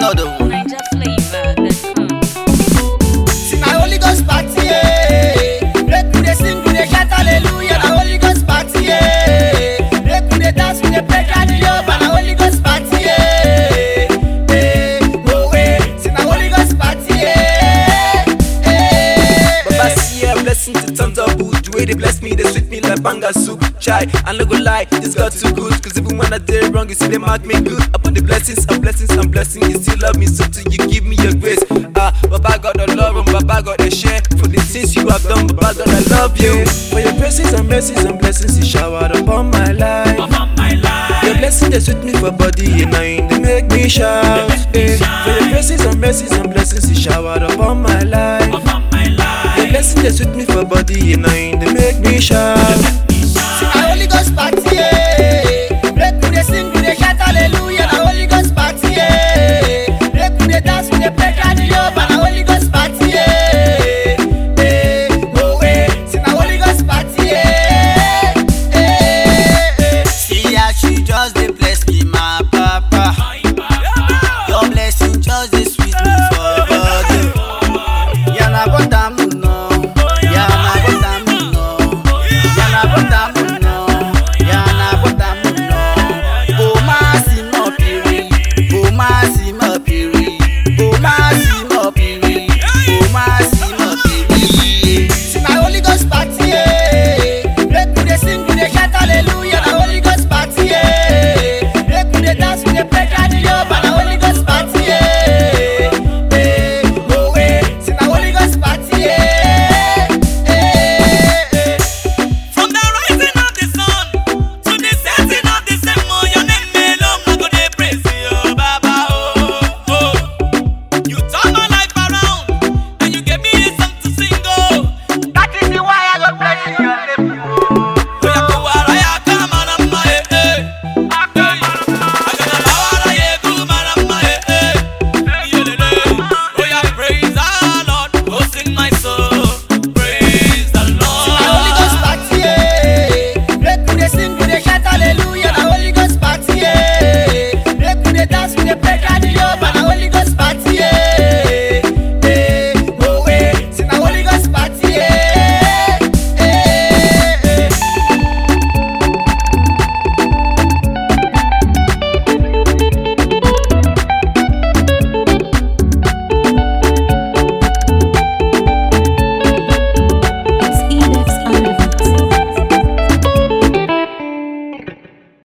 loud. Niger flavor.com. See my Holy Ghost party, yeah. Make we dey sing, we dey shout hallelujah. Na Holy Ghost party, yeah. Make we dey dance, we dey play daddy up. Na Holy Ghost party, yeah. Oh eh. See my Holy Ghost party, yeah. Baba see a blessing to turn double. The way they bless me, they sweet me like banga soup. Chai, I no go lie, this God too good. Cause even when I did wrong, you see they mark me good. Upon the blessings, I'm blessings, I'm blessing. You still love me, so till you give me your grace. Baba God, I love him, Baba God, I share. For the things you have done, Baba God, I love you. For your blessings and mercies and blessings, you showered upon my life. Your blessings, they sweet me for body, and they make me shout. For your blessings and mercies and blessings, you showered upon my life. Your blessings, they sweet me for body, and they make me shout. See my Holy Ghost party, yeah. Make we dey sing.